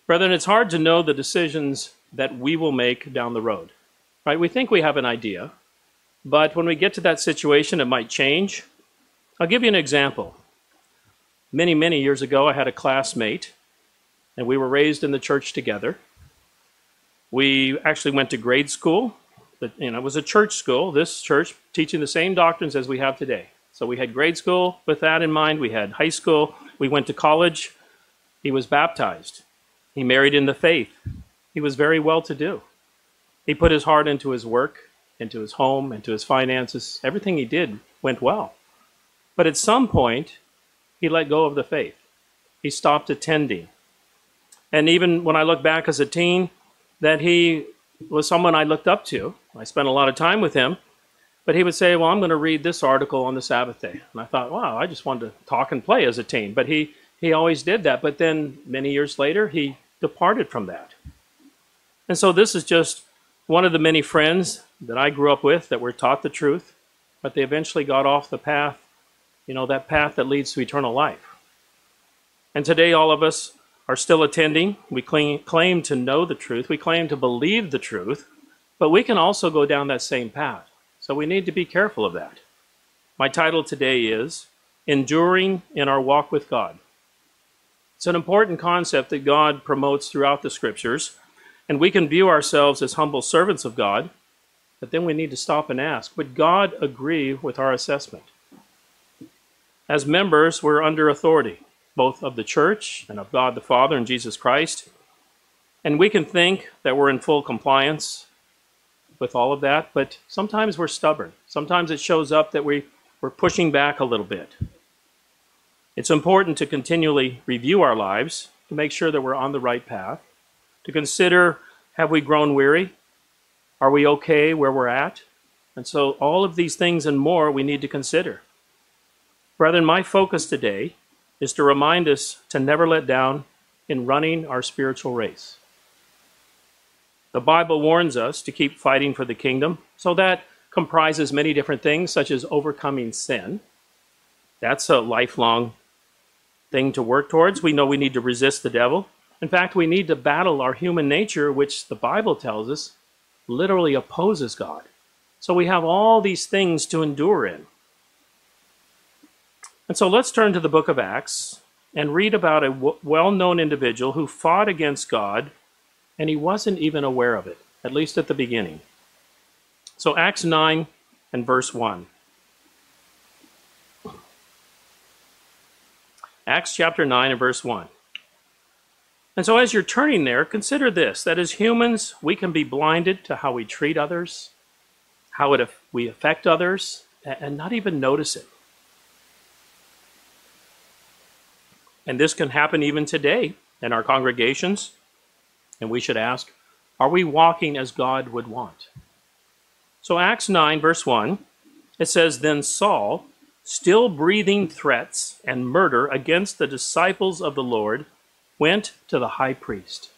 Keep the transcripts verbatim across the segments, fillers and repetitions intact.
Brethren, it's hard to know the decisions that we will make down the road, right? We think we have an idea, but when we get to that situation, it might change. I'll give you an example. Many, many years ago, I had a classmate, and we were raised in the church together. We actually went to grade school. But, you know, it was a church school, this church teaching the same doctrines as we have today. So we had grade school with that in mind. We had high school. We went to college. He was baptized. He married in the faith. He was very well-to-do. He put his heart into his work, into his home, into his finances. Everything he did went well. But at some point, he let go of the faith. He stopped attending. And even when I look back as a teen, that he was someone I looked up to. I spent a lot of time with him. But he would say, well, I'm going to read this article on the Sabbath day. And I thought, wow, I just wanted to talk and play as a teen. But he, he always did that. But then many years later, he departed from that. And so this is just one of the many friends that I grew up with that were taught the truth, but they eventually got off the path, you know, that path that leads to eternal life. And today all of us are still attending. We claim, claim to know the truth. We claim to believe the truth, but we can also go down that same path. So we need to be careful of that. My title today is Enduring in Our Walk with God. It's an important concept that God promotes throughout the scriptures, and we can view ourselves as humble servants of God, but then we need to stop and ask, would God agree with our assessment? As members, we're under authority, both of the church and of God the Father and Jesus Christ, and we can think that we're in full compliance with all of that, but sometimes we're stubborn. Sometimes it shows up that we, we're pushing back a little bit. It's important to continually review our lives to make sure that we're on the right path, to consider, have we grown weary? Are we okay where we're at? And so all of these things and more we need to consider. Brethren, my focus today is to remind us to never let down in running our spiritual race. The Bible warns us to keep fighting for the kingdom, so that comprises many different things, such as overcoming sin. That's a lifelong thing to work towards. We know we need to resist the devil. In fact, we need to battle our human nature, which the Bible tells us literally opposes God. So we have all these things to endure in. And so let's turn to the book of Acts and read about a well-known individual who fought against God, and he wasn't even aware of it, at least at the beginning. So Acts nine and verse one. Acts chapter nine and verse one. And so as you're turning there, consider this, that as humans, we can be blinded to how we treat others, how it, we affect others, and not even notice it. And this can happen even today in our congregations. And we should ask, are we walking as God would want? So Acts nine, verse one, it says, Then Saul, still breathing threats and murder against the disciples of the Lord, went to the high priest.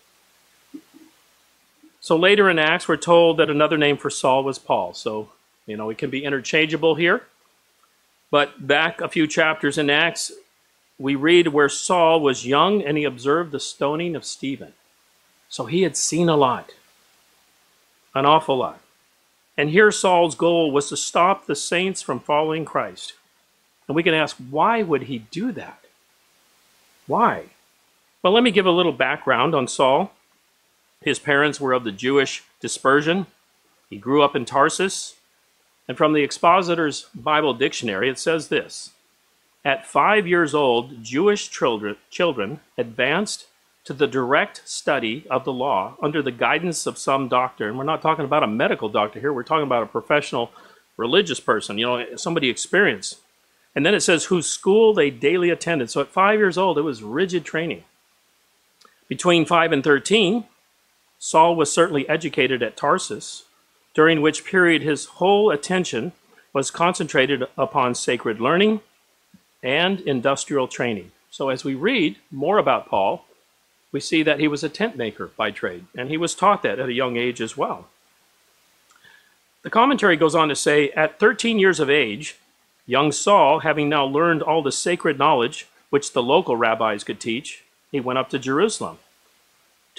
So later in Acts, we're told that another name for Saul was Paul. So, you know, it can be interchangeable here. But back a few chapters in Acts, we read where Saul was young and he observed the stoning of Stephen. So he had seen a lot, an awful lot. And here Saul's goal was to stop the saints from following Christ. And we can ask, why would he do that? Why? Well, let me give a little background on Saul. His parents were of the Jewish dispersion. He grew up in Tarsus. And from the Expositor's Bible Dictionary, it says this: At five years old, Jewish children, children advanced to the direct study of the law under the guidance of some doctor. And we're not talking about a medical doctor here. We're talking about a professional religious person, you know, somebody experienced. And then it says, whose school they daily attended. So at five years old, it was rigid training. Between five and thirteen, Saul was certainly educated at Tarsus, during which period his whole attention was concentrated upon sacred learning and industrial training. So as we read more about Paul, we see that he was a tent maker by trade, and he was taught that at a young age as well. The commentary goes on to say, at thirteen years of age, young Saul, having now learned all the sacred knowledge which the local rabbis could teach, he went up to Jerusalem.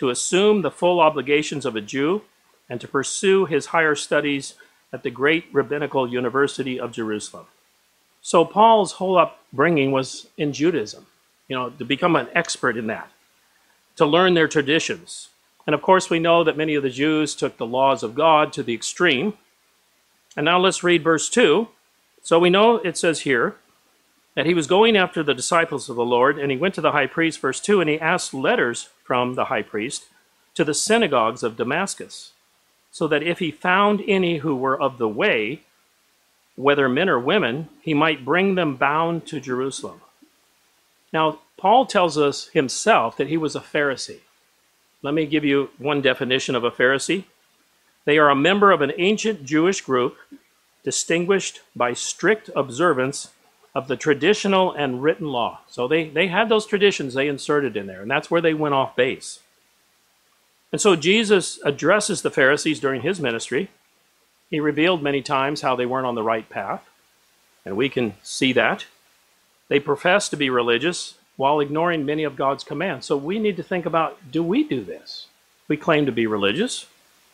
to assume the full obligations of a Jew and to pursue his higher studies at the great rabbinical University of Jerusalem. So Paul's whole upbringing was in Judaism, you know, to become an expert in that, to learn their traditions. And of course, we know that many of the Jews took the laws of God to the extreme. And now let's read verse two. So we know it says here that he was going after the disciples of the Lord, and he went to the high priest, verse two, and he asked letters from the high priest to the synagogues of Damascus, so that if he found any who were of the way, whether men or women, he might bring them bound to Jerusalem. Now, Paul tells us himself that he was a Pharisee. Let me give you one definition of a Pharisee. They are a member of an ancient Jewish group distinguished by strict observance of the traditional and written law. So they, they had those traditions they inserted in there, and that's where they went off base. And so Jesus addresses the Pharisees during his ministry. He revealed many times how they weren't on the right path, and we can see that. They profess to be religious while ignoring many of God's commands. So we need to think about, do we do this? We claim to be religious.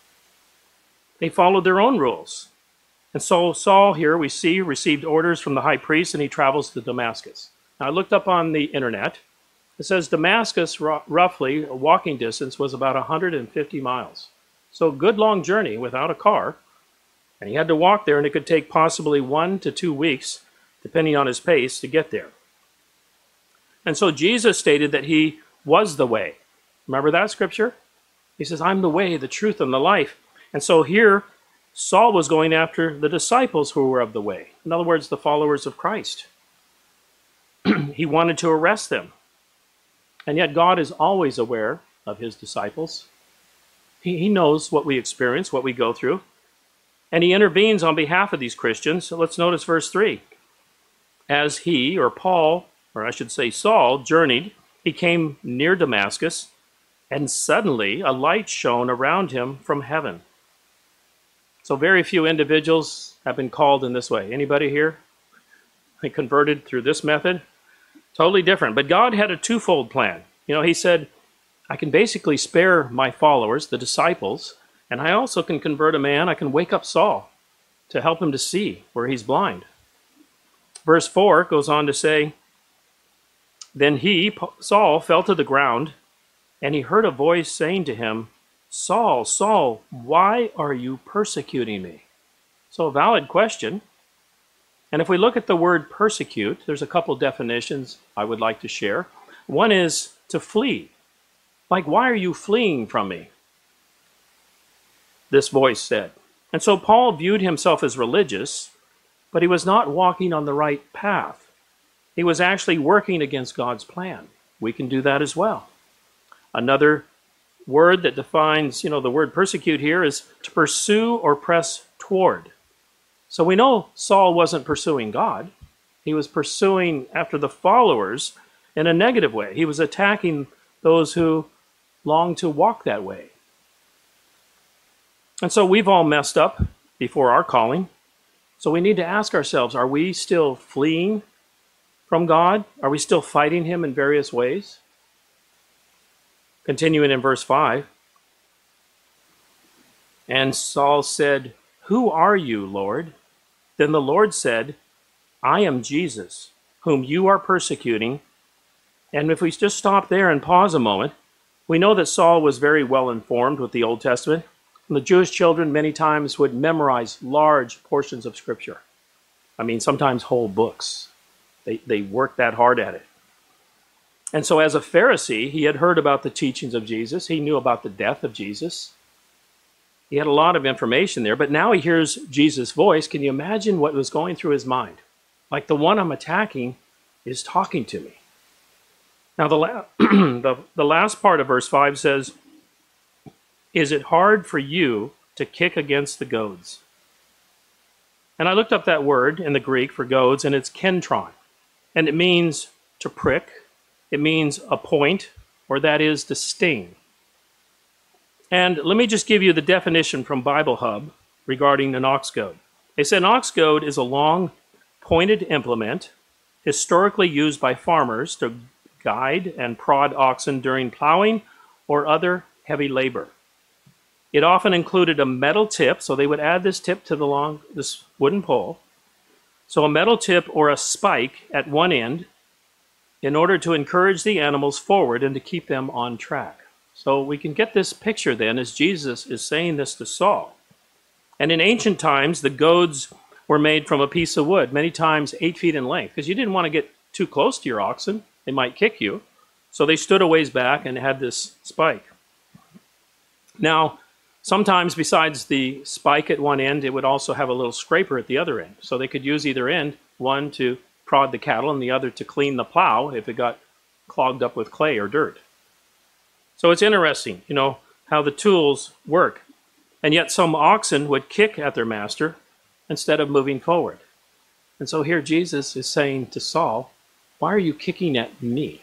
They followed their own rules. And so Saul here, we see, received orders from the high priest, and he travels to Damascus. Now, I looked up on the internet. It says Damascus, roughly, a walking distance, was about one hundred fifty miles. So a good long journey without a car. And he had to walk there, and it could take possibly one to two weeks, depending on his pace, to get there. And so Jesus stated that he was the way. Remember that scripture? He says, I'm the way, the truth, and the life. And so here, Saul was going after the disciples who were of the way. In other words, the followers of Christ. He wanted to arrest them. And yet God is always aware of his disciples. He, he knows what we experience, what we go through. And he intervenes on behalf of these Christians. So let's notice verse three. As he, or Paul, or I should say Saul, journeyed, he came near Damascus, and suddenly a light shone around him from heaven. So very few individuals have been called in this way. Anybody here? They converted through this method? Totally different. But God had a twofold plan. You know, he said, I can basically spare my followers, the disciples, and I also can convert a man. I can wake up Saul to help him to see where he's blind. Verse four goes on to say, Then he, Saul, fell to the ground, and he heard a voice saying to him, Saul, Saul, why are you persecuting me? So a valid question. And if we look at the word persecute, there's a couple definitions I would like to share. One is to flee. Like, why are you fleeing from me? This voice said. And so Paul viewed himself as religious, but he was not walking on the right path. He was actually working against God's plan. We can do that as well. Another word that defines, you know, the word persecute here is to pursue or press toward. So we know Saul wasn't pursuing God. He was pursuing after the followers in a negative way. He was attacking those who longed to walk that way. And so we've all messed up before our calling. So we need to ask ourselves, are we still fleeing from God? Are we still fighting him in various ways? Continuing in verse five. And Saul said, Who are you, Lord? Then the Lord said, I am Jesus, whom you are persecuting. And if we just stop there and pause a moment, we know that Saul was very well informed with the Old Testament. And the Jewish children many times would memorize large portions of Scripture. I mean, sometimes whole books. They, they worked that hard at it. And so as a Pharisee, he had heard about the teachings of Jesus. He knew about the death of Jesus. He had a lot of information there, but now he hears Jesus' voice. Can you imagine what was going through his mind? Like, the one I'm attacking is talking to me. Now, the, la- the, the last part of verse five says, Is it hard for you to kick against the goads? And I looked up that word in the Greek for goads, and it's kentron. And it means to prick. It means a point, or that is to sting. And let me just give you the definition from Bible Hub regarding an ox goad. They said an ox goad is a long, pointed implement historically used by farmers to guide and prod oxen during plowing or other heavy labor. It often included a metal tip, so they would add this tip to the long, this wooden pole. So a metal tip or a spike at one end in order to encourage the animals forward and to keep them on track. So we can get this picture then as Jesus is saying this to Saul. And in ancient times, the goads were made from a piece of wood, many times eight feet in length, because you didn't want to get too close to your oxen. They might kick you. So they stood a ways back and had this spike. Now, sometimes besides the spike at one end, it would also have a little scraper at the other end. So they could use either end, one to prod the cattle and the other to clean the plow if it got clogged up with clay or dirt. So it's interesting, you know, how the tools work. And yet some oxen would kick at their master instead of moving forward. And so here Jesus is saying to Saul, why are you kicking at me?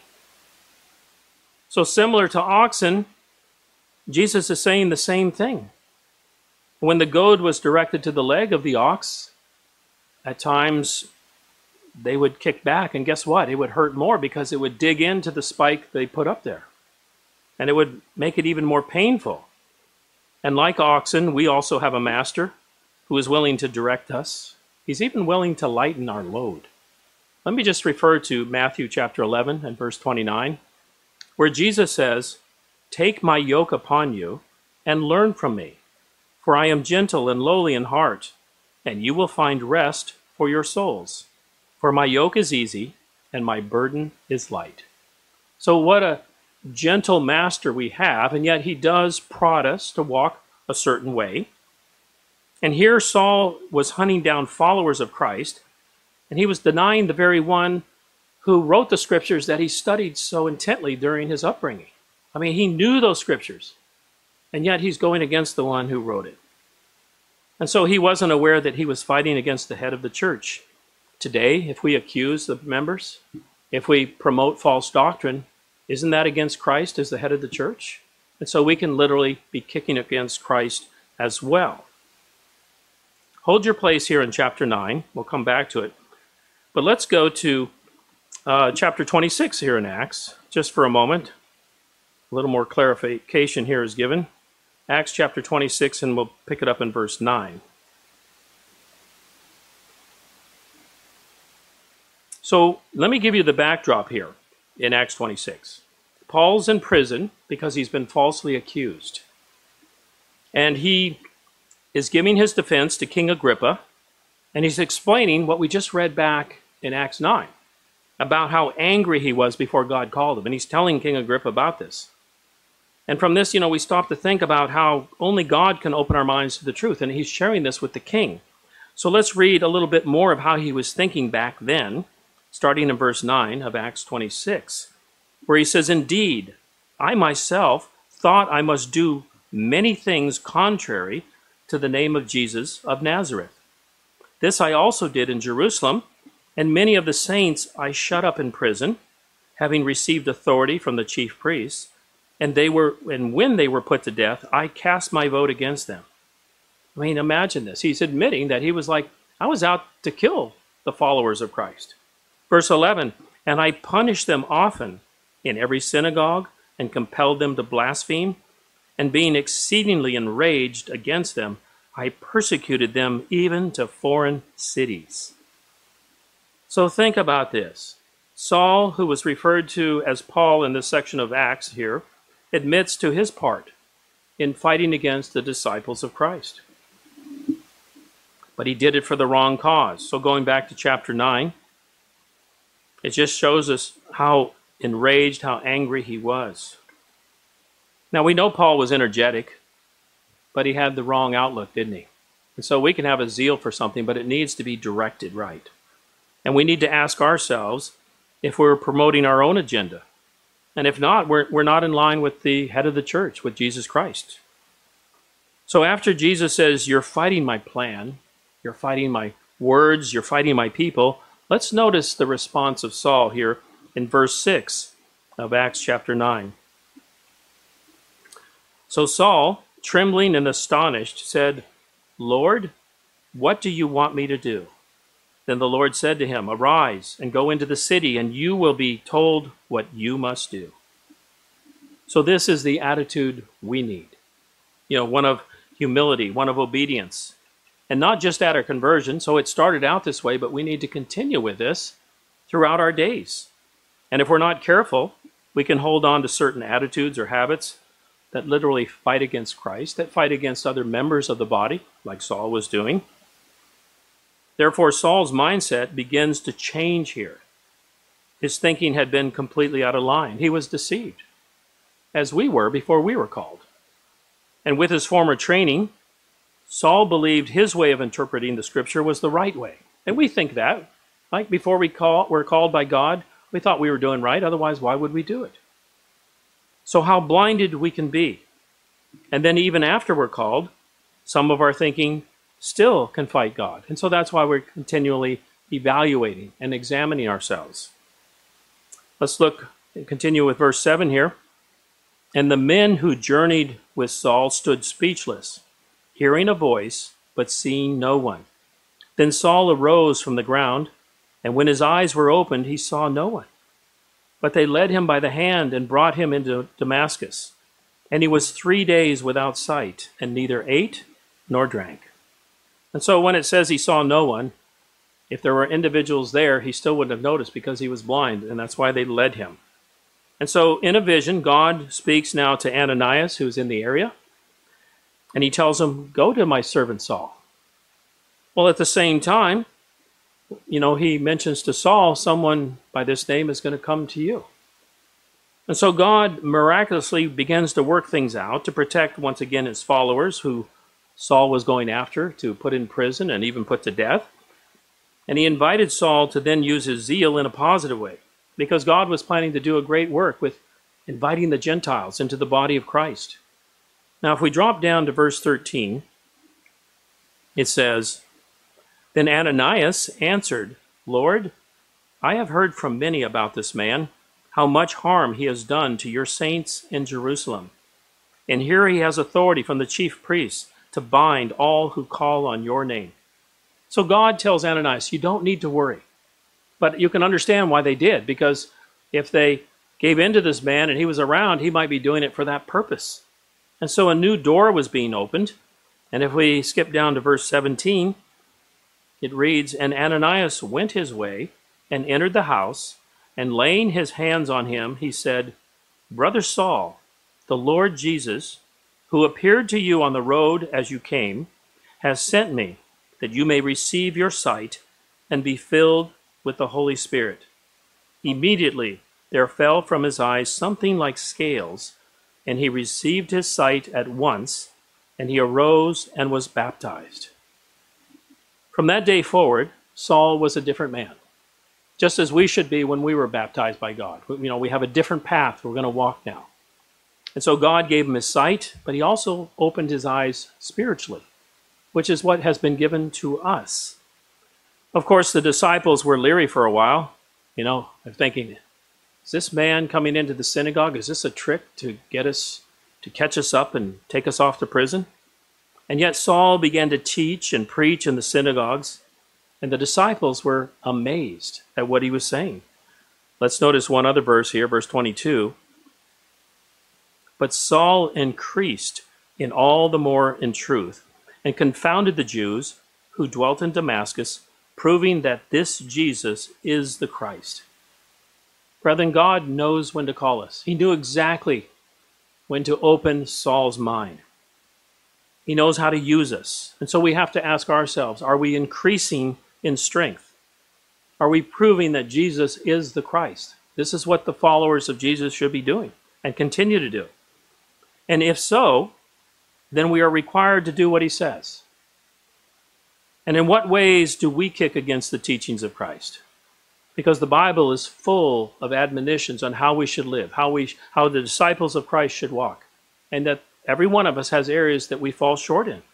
So similar to oxen, Jesus is saying the same thing. When the goad was directed to the leg of the ox, at times they would kick back, and guess what? It would hurt more because it would dig into the spike they put up there. And it would make it even more painful. And like oxen, we also have a master who is willing to direct us. He's even willing to lighten our load. Let me just refer to Matthew chapter eleven and verse twenty-nine, where Jesus says, "Take my yoke upon you and learn from me, for I am gentle and lowly in heart, and you will find rest for your souls. For my yoke is easy and my burden is light." So what a gentle master we have, and yet he does prod us to walk a certain way. And here Saul was hunting down followers of Christ, and he was denying the very one who wrote the scriptures that he studied so intently during his upbringing. I mean, he knew those scriptures, and yet he's going against the one who wrote it. And so he wasn't aware that he was fighting against the head of the church. Today, if we accuse the members, if we promote false doctrine, isn't that against Christ as the head of the church? And so we can literally be kicking against Christ as well. Hold your place here in chapter nine. We'll come back to it. But let's go to uh, chapter twenty-six here in Acts, just for a moment. A little more clarification here is given. Acts chapter twenty-six, and we'll pick it up in verse nine. So let me give you the backdrop here in Acts twenty-six. Paul's in prison because he's been falsely accused. And he is giving his defense to King Agrippa, and he's explaining what we just read back in Acts nine, about how angry he was before God called him. And he's telling King Agrippa about this. And from this, you know, we stop to think about how only God can open our minds to the truth, and he's sharing this with the king. So let's read a little bit more of how he was thinking back then, starting in verse nine of Acts twenty-six, where he says, "Indeed, I myself thought I must do many things contrary to the name of Jesus of Nazareth. This I also did in Jerusalem, and many of the saints I shut up in prison, having received authority from the chief priests, and they were, and when they were put to death, I cast my vote against them." I mean, imagine this. He's admitting that he was like, I was out to kill the followers of Christ. Verse eleven, "And I punished them often in every synagogue, and compelled them to blaspheme, and being exceedingly enraged against them, I persecuted them even to foreign cities." So think about this. Saul, who was referred to as Paul in this section of Acts here, admits to his part in fighting against the disciples of Christ. But he did it for the wrong cause. So going back to chapter nine, it just shows us how enraged, how angry he was. Now we know Paul was energetic, but he had the wrong outlook, didn't he? And so we can have a zeal for something, but it needs to be directed right. And we need to ask ourselves if we're promoting our own agenda. And if not, we're, we're not in line with the head of the church, with Jesus Christ. So after Jesus says, "You're fighting my plan, you're fighting my words, you're fighting my people," let's notice the response of Saul here in verse six of Acts chapter nine. "So Saul, trembling and astonished, said, 'Lord, what do you want me to do?' Then the Lord said to him, 'Arise and go into the city, and you will be told what you must do.'" So this is the attitude we need. You know, one of humility, one of obedience. And not just at our conversion. So it started out this way, but we need to continue with this throughout our days. And if we're not careful, we can hold on to certain attitudes or habits that literally fight against Christ, that fight against other members of the body, like Saul was doing. Therefore, Saul's mindset begins to change here. His thinking had been completely out of line. He was deceived, as we were before we were called. And with his former training, Saul believed his way of interpreting the scripture was the right way. And we think that. Like before we call, were called by God, we thought we were doing right. Otherwise, why would we do it? So how blinded we can be. And then even after we're called, some of our thinking still can fight God. And so that's why we're continually evaluating and examining ourselves. Let's look and continue with verse seven here. And the men who journeyed with Saul stood speechless, hearing a voice, but seeing no one. Then Saul arose from the ground, and when his eyes were opened, he saw no one. But they led him by the hand and brought him into Damascus. And he was three days without sight, and neither ate nor drank. And so when it says he saw no one, if there were individuals there, he still wouldn't have noticed because he was blind, and that's why they led him. And so in a vision, God speaks now to Ananias, who's in the area, and he tells him, go to my servant Saul. Well, at the same time, you know, he mentions to Saul, someone by this name is going to come to you. And so God miraculously begins to work things out to protect, once again, his followers, who Saul was going after to put in prison and even put to death. And he invited Saul to then use his zeal in a positive way, because God was planning to do a great work with inviting the Gentiles into the body of Christ. Now, if we drop down to verse thirteen, it says, Then Ananias answered, Lord, I have heard from many about this man, how much harm he has done to your saints in Jerusalem. And here he has authority from the chief priests to bind all who call on your name. So God tells Ananias, you don't need to worry. But you can understand why they did, because if they gave in to this man and he was around, he might be doing it for that purpose. And so a new door was being opened. And if we skip down to verse seventeen, it reads, And Ananias went his way and entered the house, and laying his hands on him, he said, Brother Saul, the Lord Jesus, who appeared to you on the road as you came, has sent me, that you may receive your sight and be filled with the Holy Spirit. Immediately there fell from his eyes something like scales, and he received his sight at once, and he arose and was baptized. From that day forward, Saul was a different man, just as we should be when we were baptized by God. You know, we have a different path we're going to walk now. And so God gave him his sight, but he also opened his eyes spiritually, which is what has been given to us. Of course, the disciples were leery for a while. You know, they're thinking, is this man coming into the synagogue? Is this a trick to get us, to catch us up and take us off to prison? And yet Saul began to teach and preach in the synagogues, and the disciples were amazed at what he was saying. Let's notice one other verse here, verse twenty-two. But Saul increased in all the more in truth, and confounded the Jews who dwelt in Damascus, proving that this Jesus is the Christ. Brethren, God knows when to call us. He knew exactly when to open Saul's mind. He knows how to use us. And so we have to ask ourselves, are we increasing in strength? Are we proving that Jesus is the Christ? This is what the followers of Jesus should be doing and continue to do. And if so, then we are required to do what he says. And in what ways do we kick against the teachings of Christ? Because the Bible is full of admonitions on how we should live, how we, how the disciples of Christ should walk, and that every one of us has areas that we fall short in.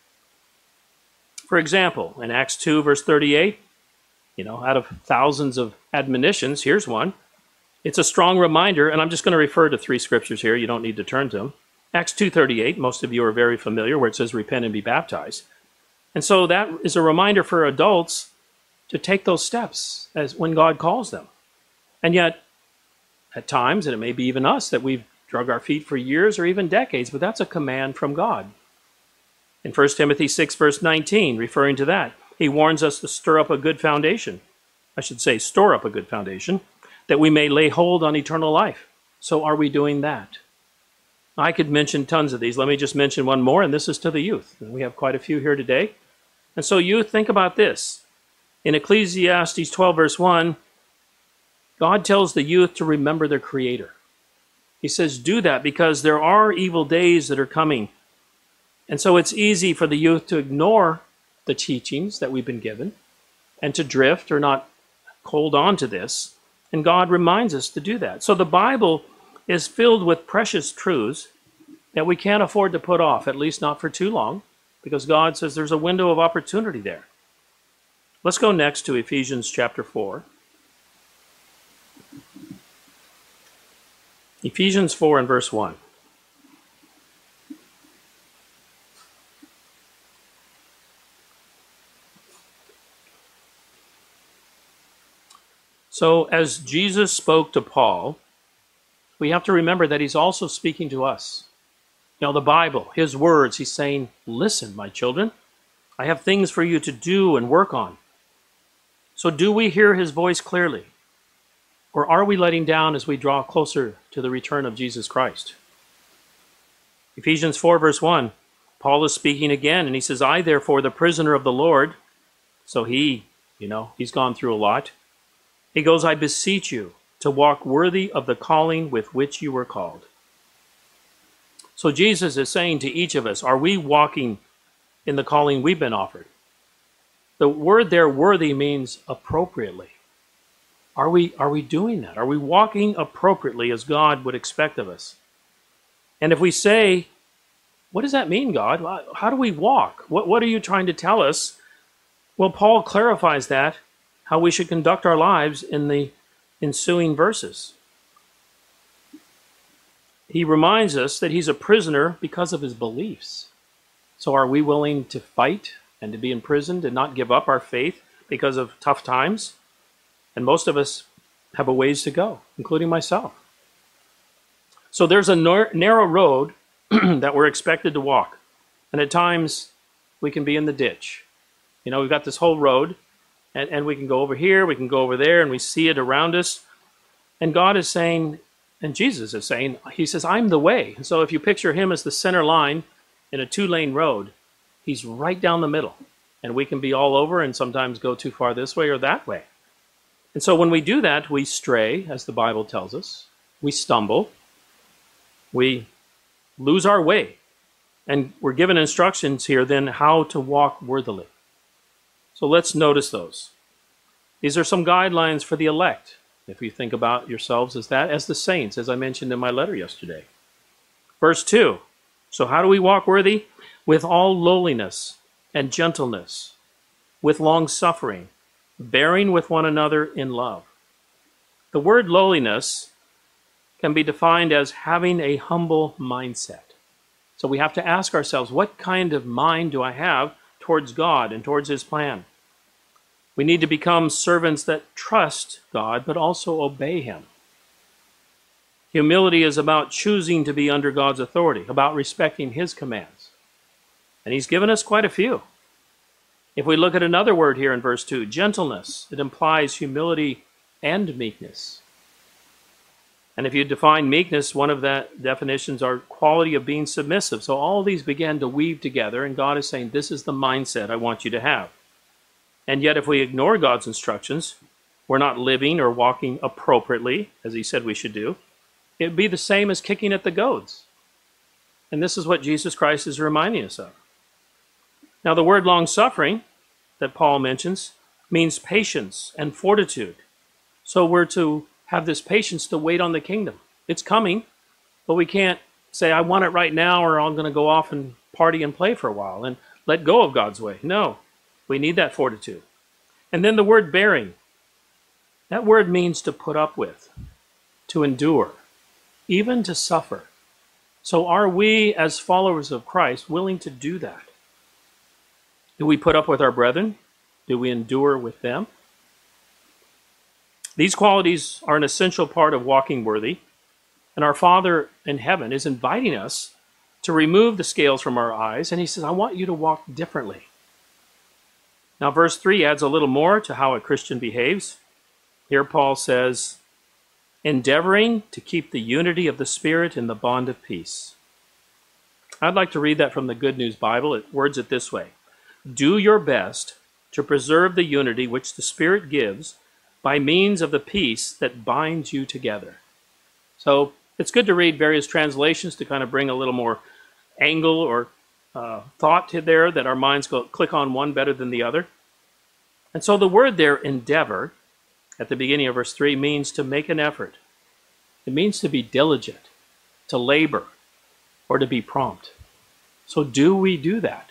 For example, in Acts two, verse thirty-eight, you know, out of thousands of admonitions, here's one. It's a strong reminder, and I'm just going to refer to three scriptures here. You don't need to turn to them. Acts two thirty-eight, most of you are very familiar, where it says, repent and be baptized. And so that is a reminder for adults to take those steps as when God calls them. And yet, at times, and it may be even us, that we've drug our feet for years or even decades, but that's a command from God. In First Timothy six, verse nineteen, referring to that, he warns us to stir up a good foundation. I should say, store up a good foundation, that we may lay hold on eternal life. So are we doing that? I could mention tons of these. Let me just mention one more, and this is to the youth. And we have quite a few here today. And so youth, think about this. In Ecclesiastes twelve, verse one, God tells the youth to remember their Creator. He says, do that because there are evil days that are coming. And so it's easy for the youth to ignore the teachings that we've been given and to drift or not hold on to this. And God reminds us to do that. So the Bible is filled with precious truths that we can't afford to put off, at least not for too long, because God says there's a window of opportunity there. Let's go next to Ephesians chapter four. Ephesians four and verse one. So as Jesus spoke to Paul, we have to remember that he's also speaking to us. You know, the Bible, his words, he's saying, listen, my children, I have things for you to do and work on. So do we hear his voice clearly? Or are we letting down as we draw closer to the return of Jesus Christ? Ephesians four, verse one, Paul is speaking again, and he says, I, therefore, the prisoner of the Lord. So he, you know, he's gone through a lot. He goes, I beseech you to walk worthy of the calling with which you were called. So Jesus is saying to each of us, are we walking in the calling we've been offered? The word there, worthy, means appropriately. Are we, are we doing that? Are we walking appropriately as God would expect of us? And if we say, what does that mean, God? How do we walk? What, what are you trying to tell us? Well, Paul clarifies that, how we should conduct our lives in the ensuing verses. He reminds us that he's a prisoner because of his beliefs. So are we willing to fight and to be imprisoned and not give up our faith because of tough times? And most of us have a ways to go, including myself. So there's a narrow road that we're expected to walk. And at times, we can be in the ditch. You know, we've got this whole road, and, and we can go over here, we can go over there, and we see it around us. And God is saying, and Jesus is saying, he says, I'm the way. And so if you picture him as the center line in a two-lane road, he's right down the middle. And we can be all over and sometimes go too far this way or that way. And so when we do that, we stray, as the Bible tells us. We stumble. We lose our way. And we're given instructions here then how to walk worthily. So let's notice those. These are some guidelines for the elect, if you think about yourselves as that, as the saints, as I mentioned in my letter yesterday. Verse two, so how do we walk worthy? With all lowliness and gentleness, with long suffering, bearing with one another in love. The word lowliness can be defined as having a humble mindset. So we have to ask ourselves, what kind of mind do I have towards God and towards his plan? We need to become servants that trust God, but also obey him. Humility is about choosing to be under God's authority, about respecting his commands. And he's given us quite a few. If we look at another word here in verse two, gentleness, it implies humility and meekness. And if you define meekness, one of the definitions are quality of being submissive. So all these began to weave together, and God is saying, this is the mindset I want you to have. And yet if we ignore God's instructions, we're not living or walking appropriately, as he said we should do. It would be the same as kicking at the goads. And this is what Jesus Christ is reminding us of. Now, the word long-suffering that Paul mentions means patience and fortitude. So we're to have this patience to wait on the kingdom. It's coming, but we can't say, I want it right now, or I'm going to go off and party and play for a while and let go of God's way. No, we need that fortitude. And then the word bearing. That word means to put up with, to endure, even to suffer. So are we, as followers of Christ, willing to do that? Do we put up with our brethren? Do we endure with them? These qualities are an essential part of walking worthy. And our Father in heaven is inviting us to remove the scales from our eyes, and he says, I want you to walk differently. Now, verse three adds a little more to how a Christian behaves. Here Paul says, endeavoring to keep the unity of the Spirit in the bond of peace. I'd like to read that from the Good News Bible. It words it this way. Do your best to preserve the unity which the Spirit gives by means of the peace that binds you together. So it's good to read various translations to kind of bring a little more angle or uh, thought to there, that our minds go click on one better than the other. And so the word there, endeavor, at the beginning of verse three, means to make an effort. It means to be diligent, to labor, or to be prompt. So do we do that?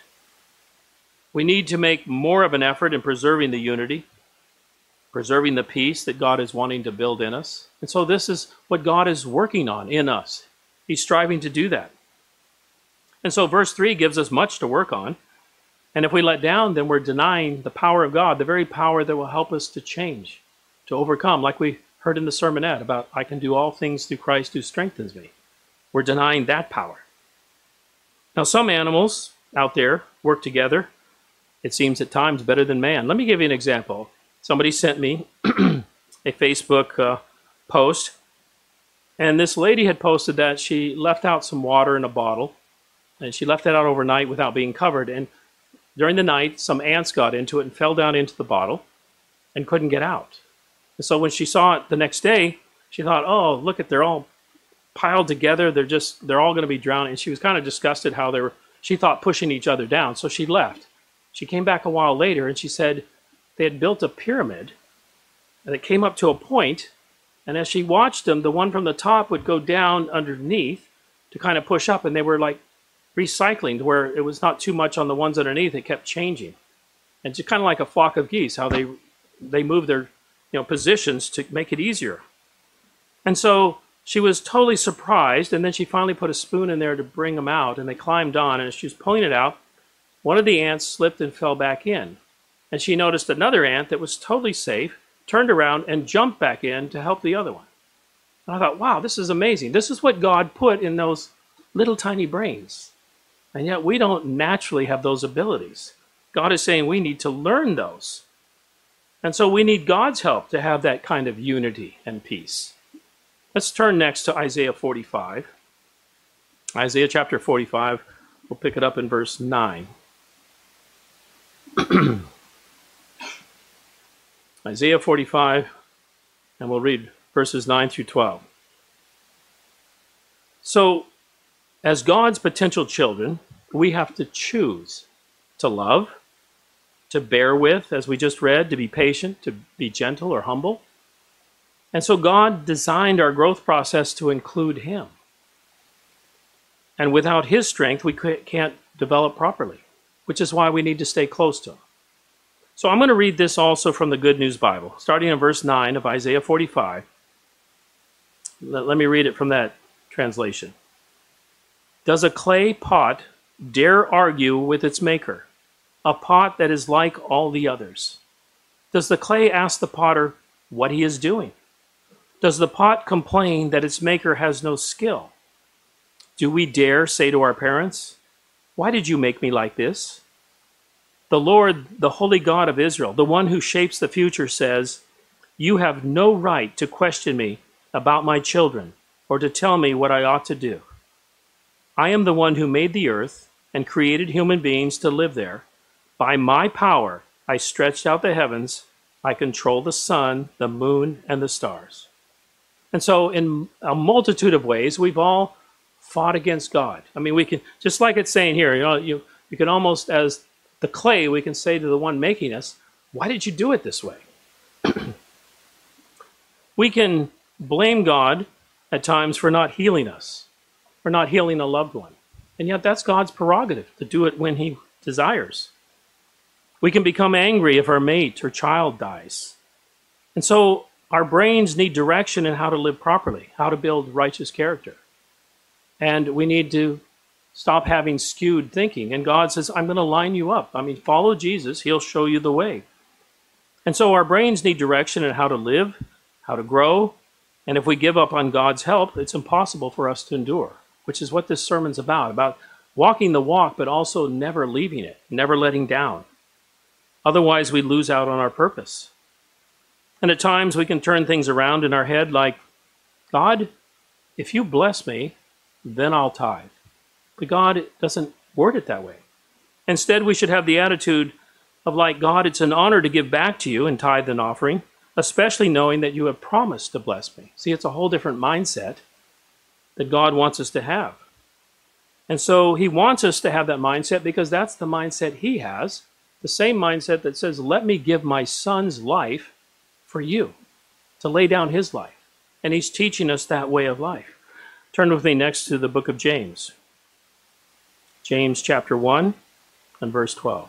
We need to make more of an effort in preserving the unity, preserving the peace that God is wanting to build in us. And so this is what God is working on in us. He's striving to do that. And so verse three gives us much to work on. And if we let down, then we're denying the power of God, the very power that will help us to change, to overcome, like we heard in the sermonette about, I can do all things through Christ who strengthens me. We're denying that power. Now, some animals out there work together, it seems at times, better than man. Let me give you an example. Somebody sent me a Facebook uh, post, and this lady had posted that she left out some water in a bottle, and she left it out overnight without being covered. And during the night, some ants got into it and fell down into the bottle and couldn't get out. And so when she saw it the next day, she thought, oh, look at, they're all piled together. They're just, they're all going to be drowning. And she was kind of disgusted how they were, she thought, pushing each other down. So she left. She came back a while later and she said they had built a pyramid and it came up to a point. And as she watched them, the one from the top would go down underneath to kind of push up. And they were like recycling to where it was not too much on the ones underneath. It kept changing. And just kind of like a flock of geese, how they they move their you know positions to make it easier. And so she was totally surprised, and then she finally put a spoon in there to bring them out, and they climbed on, and as she was pulling it out, one of the ants slipped and fell back in. And she noticed another ant that was totally safe, turned around and jumped back in to help the other one. And I thought, wow, this is amazing. This is what God put in those little tiny brains. And yet we don't naturally have those abilities. God is saying we need to learn those. And so we need God's help to have that kind of unity and peace. Let's turn next to Isaiah forty-five. Isaiah chapter forty-five, we'll pick it up in verse nine. Isaiah forty-five, and we'll read verses nine through twelve. So, as God's potential children, we have to choose to love, to bear with, as we just read, to be patient, to be gentle or humble. And so God designed our growth process to include Him. And without His strength, we can't develop properly, which is why we need to stay close to Him. So I'm going to read this also from the Good News Bible, starting in verse nine of Isaiah forty-five. Let, let me read it from that translation. Does a clay pot dare argue with its maker, a pot that is like all the others? Does the clay ask the potter what he is doing? Does the pot complain that its maker has no skill? Do we dare say to our parents, why did you make me like this? The Lord, the holy God of Israel, the one who shapes the future, says, you have no right to question me about my children or to tell me what I ought to do. I am the one who made the earth and created human beings to live there. By my power, I stretched out the heavens. I control the sun, the moon, and the stars. And so in a multitude of ways, we've all fought against God. I mean, we can, just like it's saying here, you know, you, you can almost, as the clay, we can say to the one making us, why did you do it this way? We can blame God at times for not healing us, for not healing a loved one. And yet that's God's prerogative to do it when He desires. We can become angry if our mate or child dies. And so our brains need direction in how to live properly, how to build righteous character. And we need to stop having skewed thinking. And God says, I'm going to line you up. I mean, follow Jesus. He'll show you the way. And so our brains need direction in how to live, how to grow, And if we give up on God's help, it's impossible for us to endure, which is what this sermon's about, about walking the walk, but also never leaving it, never letting down. Otherwise, we lose out on our purpose. And at times, we can turn things around in our head like, God, if you bless me, then I'll tithe. But God doesn't word it that way. Instead, we should have the attitude of like, God, it's an honor to give back to you in tithe and offering, especially knowing that you have promised to bless me. See, it's a whole different mindset that God wants us to have. And so he wants us to have that mindset because that's the mindset he has, the same mindset that says, let me give my son's life for you, to lay down his life. And he's teaching us that way of life. Turn with me next to the book of James. James chapter one and verse twelve.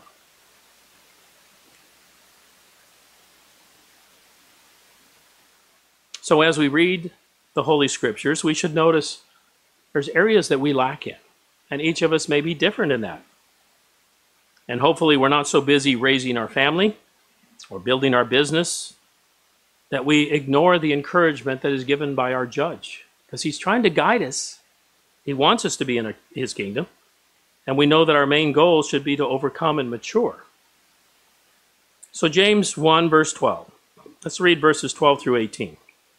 So as we read the Holy Scriptures, we should notice there's areas that we lack in. And each of us may be different in that. And hopefully we're not so busy raising our family or building our business that we ignore the encouragement that is given by our judge. Because he's trying to guide us. He wants us to be in a, his kingdom. And we know that our main goal should be to overcome and mature. So James one, verse twelve. Let's read verses twelve through eighteen.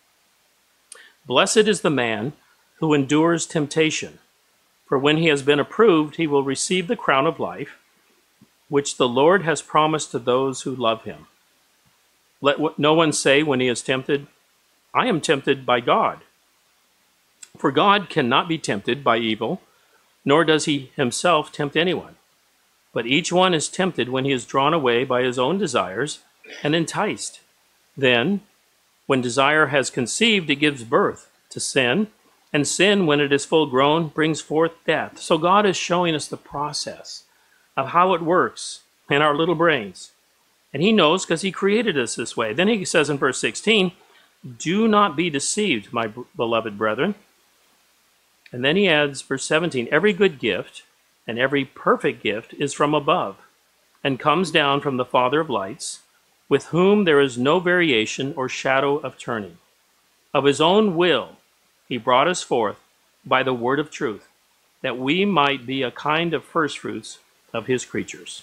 Blessed is the man who endures temptation, for when he has been approved, he will receive the crown of life, which the Lord has promised to those who love him. Let no one say when he is tempted, I am tempted by God. For God cannot be tempted by evil, nor does he himself tempt anyone. But each one is tempted when he is drawn away by his own desires and enticed. Then, when desire has conceived, it gives birth to sin, and sin, when it is full grown, brings forth death. So God is showing us the process of how it works in our little brains. And he knows because he created us this way. Then he says in verse sixteen, do not be deceived, my beloved brethren. And then he adds, verse seventeen, every good gift and every perfect gift is from above and comes down from the Father of lights, with whom there is no variation or shadow of turning. Of his own will he brought us forth by the word of truth, that we might be a kind of firstfruits of his creatures.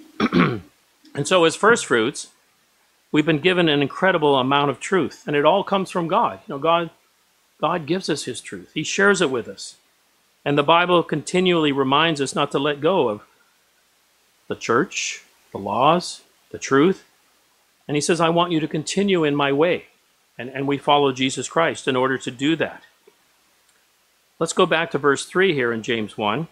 And so as firstfruits, we've been given an incredible amount of truth, and it all comes from God. You know, God, God gives us his truth. He shares it with us. And the Bible continually reminds us not to let go of the church, the laws, the truth. And he says, I want you to continue in my way. And, and we follow Jesus Christ in order to do that. Let's go back to verse three here in James one,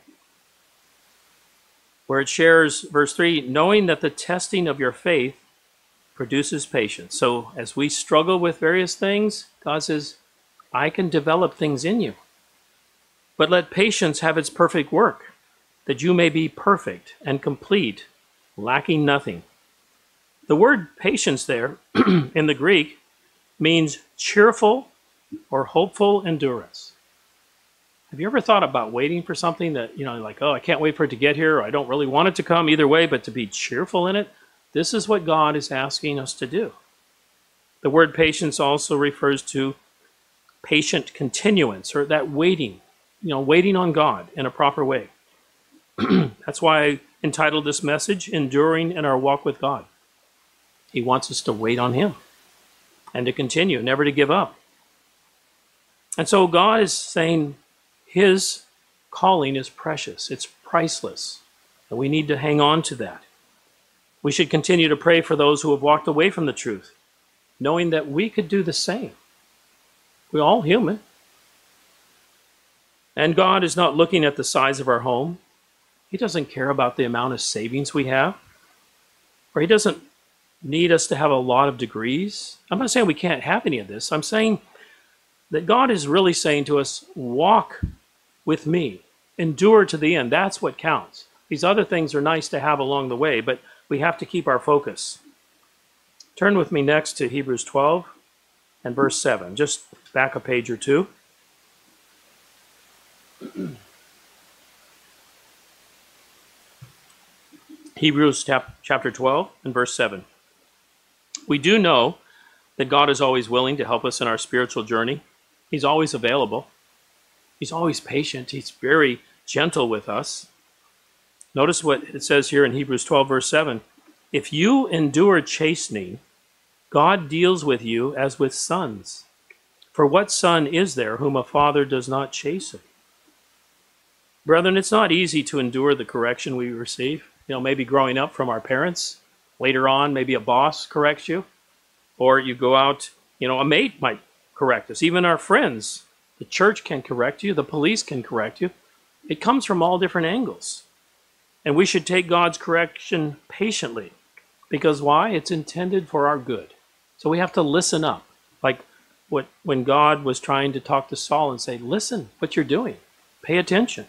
where it shares, verse three, knowing that the testing of your faith produces patience. So as we struggle with various things, God says, I can develop things in you. But let patience have its perfect work, that you may be perfect and complete, lacking nothing. The word patience there in the Greek means cheerful or hopeful endurance. Have you ever thought about waiting for something that, you know, like, oh, I can't wait for it to get here, or I don't really want it to come either way, but to be cheerful in it? This is what God is asking us to do. The word patience also refers to patient continuance, or that waiting, you know, waiting on God in a proper way. That's why I entitled this message, Enduring in Our Walk with God. He wants us to wait on him and to continue, never to give up. And so God is saying his calling is precious. It's priceless. And we need to hang on to that. We should continue to pray for those who have walked away from the truth, knowing that we could do the same. We're all human. And God is not looking at the size of our home. He doesn't care about the amount of savings we have. Or he doesn't need us to have a lot of degrees. I'm not saying we can't have any of this. I'm saying that God is really saying to us, walk with me. Endure to the end. That's what counts. These other things are nice to have along the way, but we have to keep our focus. Turn with me next to Hebrews twelve and verse seven. Just back a page or two. Hebrews chapter twelve and verse seven. We do know that God is always willing to help us in our spiritual journey. He's always available. He's always patient. He's very gentle with us. Notice what it says here in Hebrews twelve, verse seven. If you endure chastening, God deals with you as with sons. For what son is there whom a father does not chasten? Brethren, it's not easy to endure the correction we receive. You know, maybe growing up from our parents. Later on, maybe a boss corrects you. Or you go out, you know, a mate might correct us. Even our friends. The church can correct you. The police can correct you. It comes from all different angles. And we should take God's correction patiently. Because why? It's intended for our good. So we have to listen up. Like what when God was trying to talk to Saul and say, listen, what you're doing. Pay attention.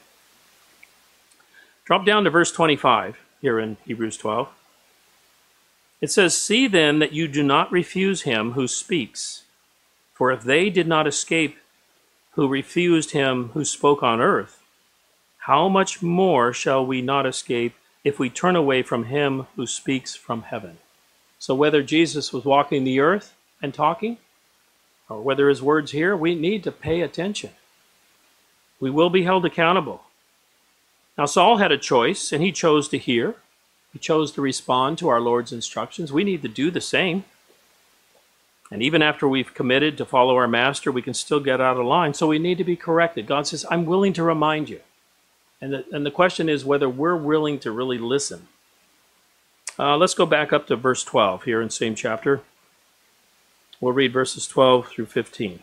Drop down to verse twenty-five here in Hebrews twelve. It says, see then that you do not refuse him who speaks. For if they did not escape who refused him who spoke on earth, how much more shall we not escape if we turn away from him who speaks from heaven? So whether Jesus was walking the earth and talking, or whether his words here, we need to pay attention. We will be held accountable. Now Saul had a choice, and he chose to hear. He chose to respond to our Lord's instructions. We need to do the same. And even after we've committed to follow our master, we can still get out of line. So we need to be corrected. God says, I'm willing to remind you. And the, and the question is whether we're willing to really listen. Uh, let's go back up to verse twelve here in the same chapter. We'll read verses twelve through fifteen.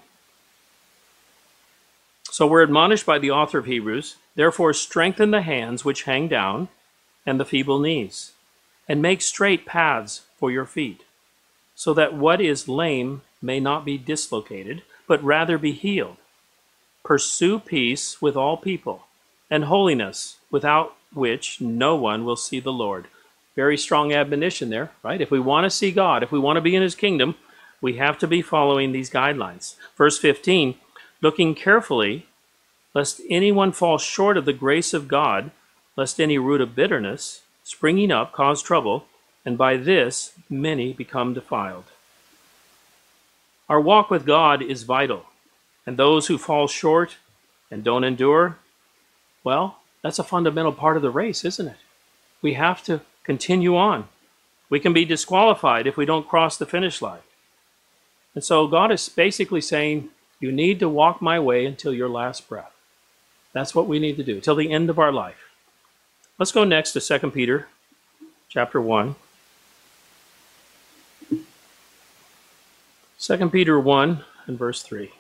So we're admonished by the author of Hebrews, therefore strengthen the hands which hang down and the feeble knees, and make straight paths for your feet, so that what is lame may not be dislocated, but rather be healed. Pursue peace with all people, and holiness, without which no one will see the Lord. Very strong admonition there, right? If we want to see God, if we want to be in his kingdom, we have to be following these guidelines. Verse fifteen, looking carefully, lest anyone fall short of the grace of God, lest any root of bitterness, springing up, cause trouble, and by this many become defiled. Our walk with God is vital, and those who fall short and don't endure, well, that's a fundamental part of the race, isn't it? We have to continue on. We can be disqualified if we don't cross the finish line. And so God is basically saying, you need to walk my way until your last breath. That's what we need to do, till the end of our life. Let's go next to Second Peter chapter one. Second Peter one and verse three.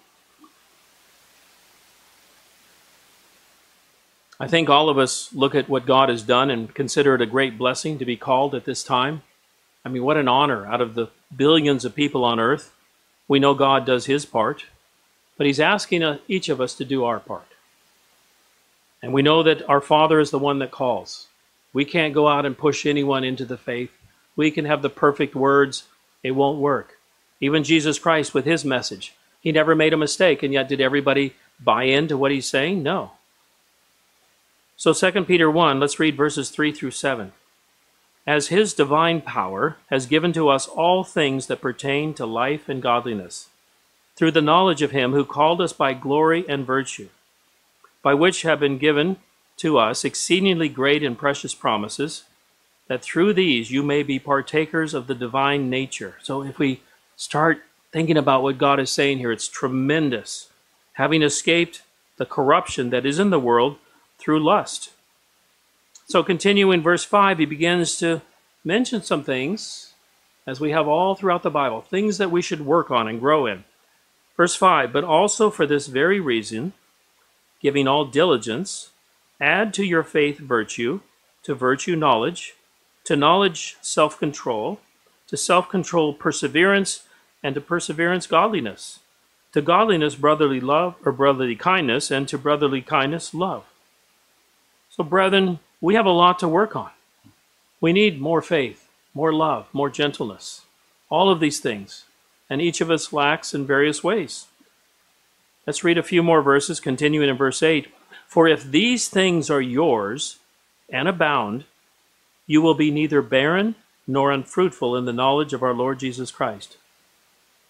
I think all of us look at what God has done and consider it a great blessing to be called at this time. I mean, what an honor. Out of the billions of people on earth, we know God does his part, but he's asking each of us to do our part. And we know that our Father is the one that calls. We can't go out and push anyone into the faith. We can have the perfect words. It won't work. Even Jesus Christ with his message, he never made a mistake, and yet did everybody buy into what he's saying? No. So Second Peter one, let's read verses three through seven. As his divine power has given to us all things that pertain to life and godliness, through the knowledge of him who called us by glory and virtue, by which have been given to us exceedingly great and precious promises, that through these you may be partakers of the divine nature. So if we start thinking about what God is saying here, it's tremendous. Having escaped the corruption that is in the world through lust. So continue in verse five, he begins to mention some things, as we have all throughout the Bible, things that we should work on and grow in. Verse five, but also for this very reason, giving all diligence, add to your faith virtue, to virtue knowledge, to knowledge self-control, to self-control perseverance, and to perseverance godliness, to godliness brotherly love or brotherly kindness, and to brotherly kindness love. So brethren, we have a lot to work on. We need more faith, more love, more gentleness, all of these things, and each of us lacks in various ways. Let's read a few more verses, continuing in verse eight. For if these things are yours and abound, you will be neither barren nor unfruitful in the knowledge of our Lord Jesus Christ.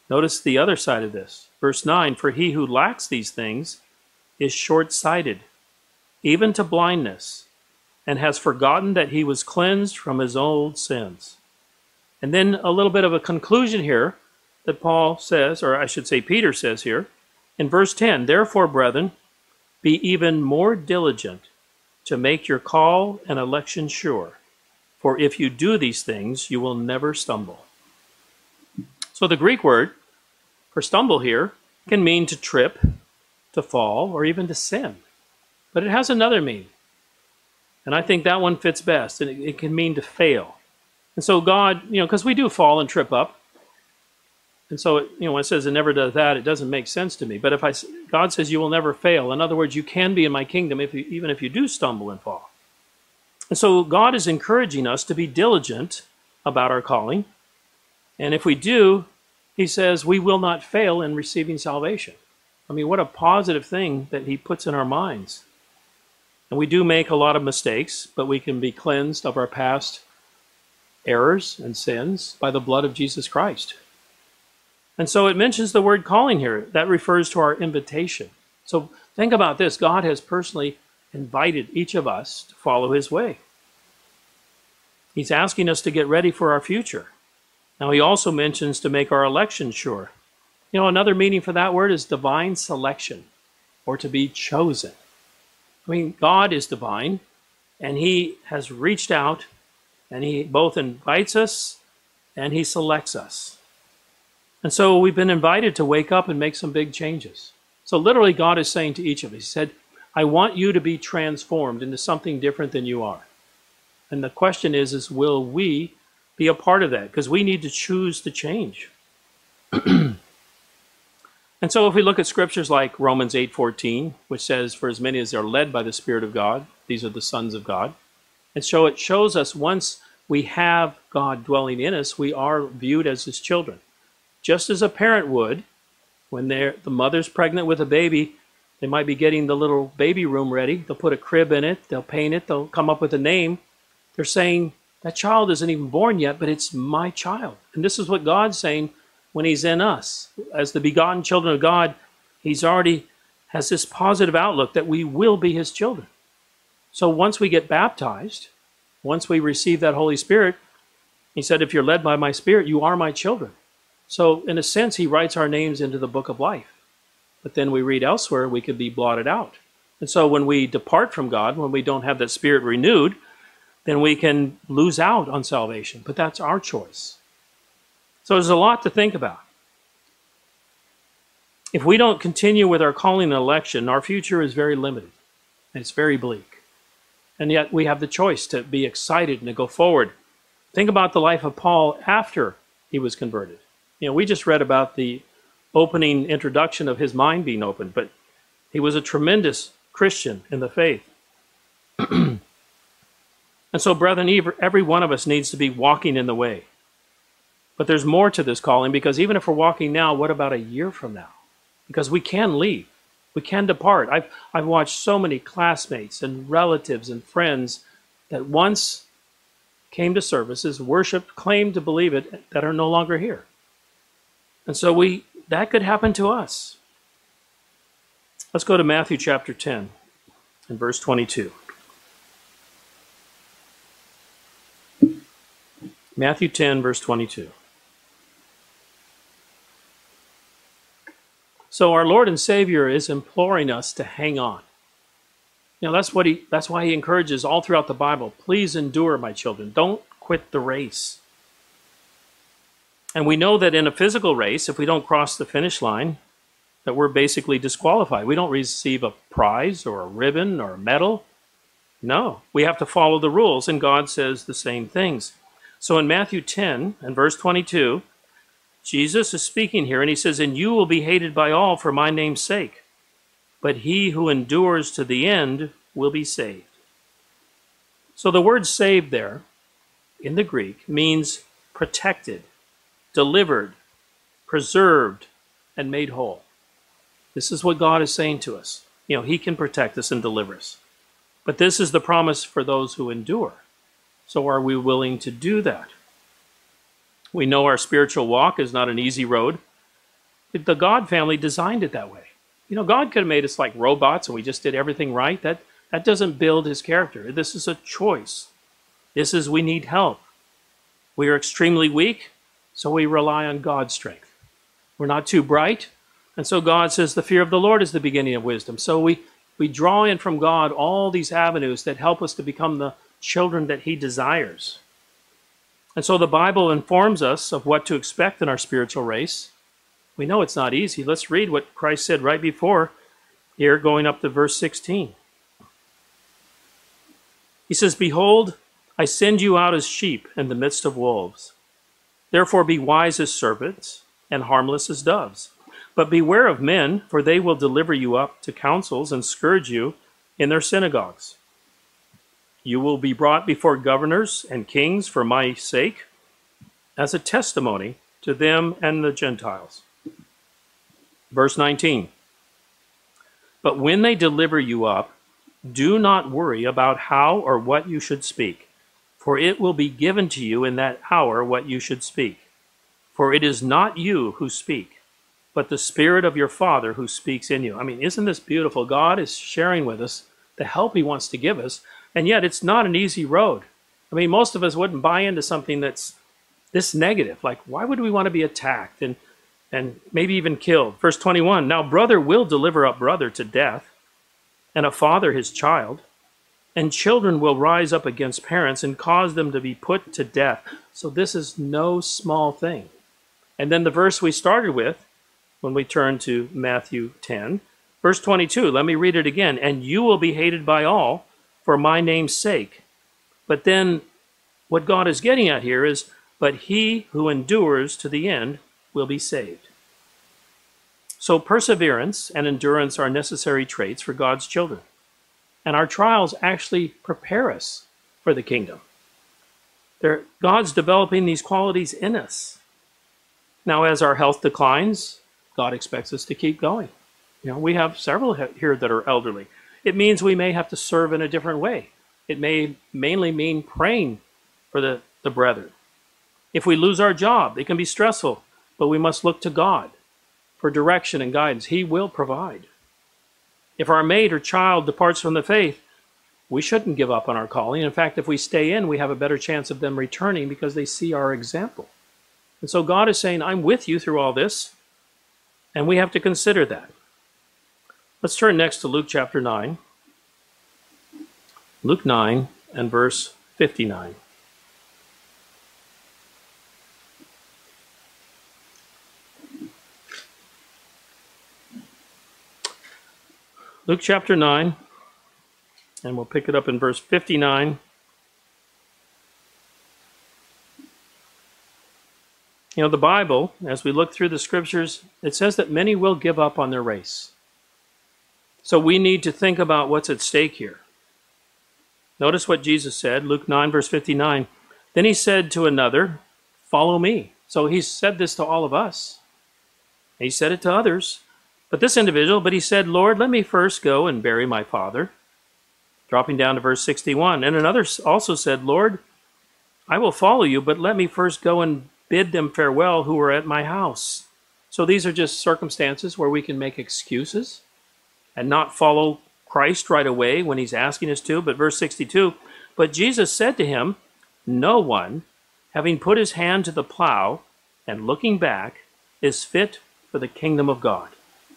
Notice the other side of this. Verse nine, for he who lacks these things is short-sighted, even to blindness, and has forgotten that he was cleansed from his old sins. And then a little bit of a conclusion here that Paul says, or I should say Peter says here, in verse ten, therefore, brethren, be even more diligent to make your call and election sure. For if you do these things, you will never stumble. So the Greek word for stumble here can mean to trip, to fall, or even to sin. But it has another meaning. And I think that one fits best. And it, it can mean to fail. And so God, you know, because we do fall and trip up. And so, you know, when it says it never does that, it doesn't make sense to me. But if I, God says you will never fail. In other words, you can be in my kingdom if you, even if you do stumble and fall. And so God is encouraging us to be diligent about our calling. And if we do, he says we will not fail in receiving salvation. I mean, what a positive thing that he puts in our minds. And we do make a lot of mistakes, but we can be cleansed of our past errors and sins by the blood of Jesus Christ. And so it mentions the word calling here. That refers to our invitation. So think about this. God has personally invited each of us to follow his way. He's asking us to get ready for our future. Now he also mentions to make our election sure. You know, another meaning for that word is divine selection, or to be chosen. I mean, God is divine, and he has reached out, and he both invites us and he selects us. And so we've been invited to wake up and make some big changes. So literally God is saying to each of us, he said, I want you to be transformed into something different than you are. And the question is, is will we be a part of that? Because we need to choose to change. And so if we look at scriptures like Romans eight fourteen, which says, for as many as are led by the Spirit of God, these are the sons of God. And so it shows us once we have God dwelling in us, we are viewed as his children. Just as a parent would, when they're, the mother's pregnant with a baby, they might be getting the little baby room ready. They'll put a crib in it. They'll paint it. They'll come up with a name. They're saying, that child isn't even born yet, but it's my child. And this is what God's saying when he's in us. As the begotten children of God, he's already has this positive outlook that we will be his children. So once we get baptized, once we receive that Holy Spirit, he said, if you're led by my Spirit, you are my children. So in a sense, he writes our names into the book of life. But then we read elsewhere, we could be blotted out. And so when we depart from God, when we don't have that Spirit renewed, then we can lose out on salvation. But that's our choice. So there's a lot to think about. If we don't continue with our calling and election, our future is very limited. And it's very bleak. And yet we have the choice to be excited and to go forward. Think about the life of Paul after he was converted. You know, we just read about the opening introduction of his mind being opened, but he was a tremendous Christian in the faith. And so, brethren, every one of us needs to be walking in the way. But there's more to this calling, because even if we're walking now, what about a year from now? Because we can leave. We can depart. I've, I've watched so many classmates and relatives and friends that once came to services, worshiped, claimed to believe it, that are no longer here. And so we that could happen to us. Let's go to Matthew chapter ten and verse twenty-two. Matthew ten, verse twenty-two. So our Lord and Savior is imploring us to hang on. You know, that's what he that's why he encourages all throughout the Bible, please endure, my children. Don't quit the race. And we know that in a physical race, if we don't cross the finish line, that we're basically disqualified. We don't receive a prize or a ribbon or a medal. No, we have to follow the rules, and God says the same things. So in Matthew ten and verse twenty-two, Jesus is speaking here, and he says, and you will be hated by all for my name's sake, but he who endures to the end will be saved. So the word saved there in the Greek means protected, delivered, preserved, and made whole. This is what God is saying to us. You know, he can protect us and deliver us. But this is the promise for those who endure. So are we willing to do that? We know our spiritual walk is not an easy road. The God family designed it that way. You know, God could have made us like robots and we just did everything right. That, that doesn't build his character. This is a choice. This is we need help. We are extremely weak, so we rely on God's strength. We're not too bright, and so God says the fear of the Lord is the beginning of wisdom. So we, we draw in from God all these avenues that help us to become the children that he desires. And so the Bible informs us of what to expect in our spiritual race. We know it's not easy. Let's read what Christ said right before here, going up to verse sixteen. He says, "Behold, I send you out as sheep in the midst of wolves. Therefore be wise as serpents and harmless as doves. But beware of men, for they will deliver you up to councils and scourge you in their synagogues. You will be brought before governors and kings for my sake, as a testimony to them and the Gentiles." Verse nineteen. "But when they deliver you up, do not worry about how or what you should speak, for it will be given to you in that hour what you should speak. For it is not you who speak, but the Spirit of your Father who speaks in you." I mean, isn't this beautiful? God is sharing with us the help he wants to give us, and yet it's not an easy road. I mean, most of us wouldn't buy into something that's this negative. Like, why would we want to be attacked and, and maybe even killed? Verse twenty-one, "Now brother will deliver up brother to death, and a father his child, and children will rise up against parents and cause them to be put to death." So this is no small thing. And then the verse we started with, when we turn to Matthew ten, verse twenty-two, let me read it again. "And you will be hated by all for my name's sake." But then what God is getting at here is, "But he who endures to the end will be saved." So perseverance and endurance are necessary traits for God's children. And our trials actually prepare us for the kingdom. They're, God's developing these qualities in us. Now, as our health declines, God expects us to keep going. You know, we have several here that are elderly. It means we may have to serve in a different way. It may mainly mean praying for the, the brethren. If we lose our job, it can be stressful, but we must look to God for direction and guidance. He will provide. If our mate or child departs from the faith, we shouldn't give up on our calling. In fact, if we stay in, we have a better chance of them returning because they see our example. And so God is saying, I'm with you through all this, and we have to consider that. Let's turn next to Luke chapter nine. Luke nine and verse fifty-nine. Luke chapter nine, and we'll pick it up in verse fifty-nine. You know, the Bible, as we look through the scriptures, it says that many will give up on their race. So we need to think about what's at stake here. Notice what Jesus said, Luke nine, verse fifty-nine. "Then he said to another, 'Follow me.'" So he said this to all of us. He said it to others. But this individual, but he said, "Lord, let me first go and bury my father." Dropping down to verse sixty-one. "And another also said, 'Lord, I will follow you, but let me first go and bid them farewell who are at my house.'" So these are just circumstances where we can make excuses and not follow Christ right away when he's asking us to. But verse sixty-two, "But Jesus said to him, 'No one, having put his hand to the plow and looking back, is fit for the kingdom of God.'"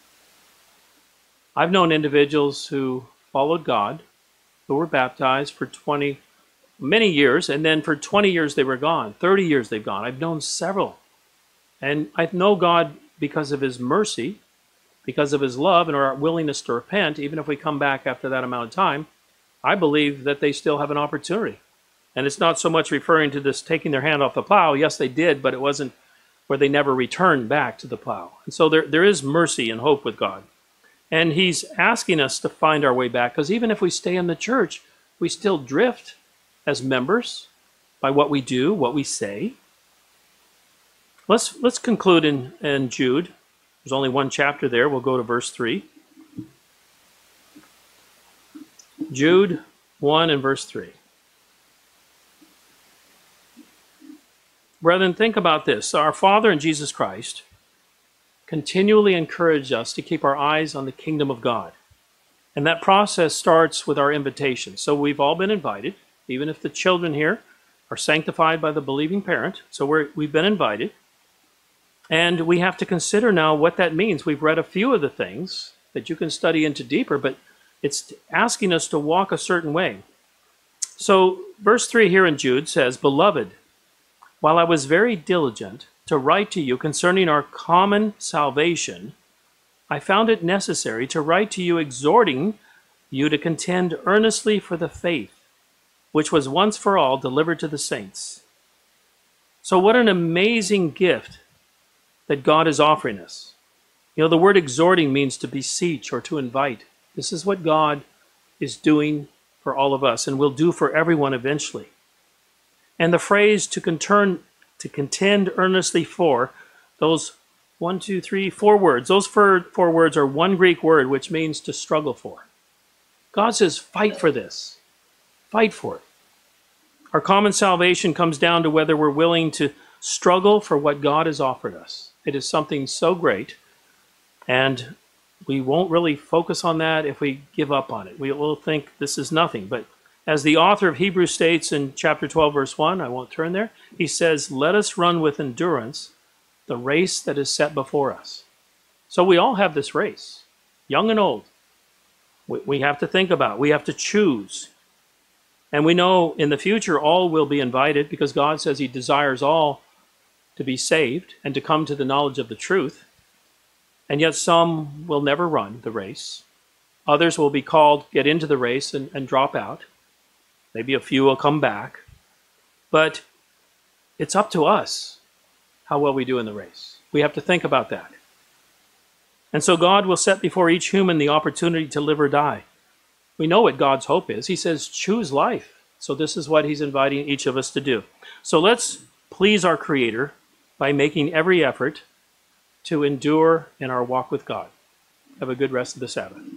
I've known individuals who followed God, who were baptized for twenty, many years, and then for twenty years they were gone. thirty years they've gone. I've known several. And I know God because of his mercy, because of his love and our willingness to repent, even if we come back after that amount of time. I believe that they still have an opportunity. And it's not so much referring to this taking their hand off the plow. Yes, they did, but it wasn't where they never returned back to the plow. And so there, there is mercy and hope with God. And he's asking us to find our way back, because even if we stay in the church, we still drift as members by what we do, what we say. Let's, let's conclude in, in Jude. There's only one chapter there. We'll go to verse three. Jude one and verse three. Brethren, think about this. Our Father in Jesus Christ continually encourage us to keep our eyes on the kingdom of God. And that process starts with our invitation. So we've all been invited, even if the children here are sanctified by the believing parent. So we're, we've been invited. And we have to consider now what that means. We've read a few of the things that you can study into deeper, but it's asking us to walk a certain way. So verse three here in Jude says, "Beloved, while I was very diligent to write to you concerning our common salvation, I found it necessary to write to you exhorting you to contend earnestly for the faith, which was once for all delivered to the saints." So what an amazing gift that God is offering us. You know, the word exhorting means to beseech or to invite. This is what God is doing for all of us and will do for everyone eventually. And the phrase to contend, to contend earnestly for, those one, two, three, four words, those four, four words are one Greek word which means to struggle for. God says, fight for this. Fight for it. Our common salvation comes down to whether we're willing to struggle for what God has offered us. It is something so great, and we won't really focus on that if we give up on it. We will think this is nothing. But as the author of Hebrews states in chapter twelve, verse one, I won't turn there, he says, "Let us run with endurance the race that is set before us." So we all have this race, young and old. We, we have to think about it. We have to choose. And we know in the future all will be invited because God says he desires all to be saved and to come to the knowledge of the truth. And yet some will never run the race. Others will be called, get into the race and, and drop out. Maybe a few will come back. But it's up to us how well we do in the race. We have to think about that. And so God will set before each human the opportunity to live or die. We know what God's hope is. He says, choose life. So this is what he's inviting each of us to do. So let's please our Creator by making every effort to endure in our walk with God. Have a good rest of the Sabbath.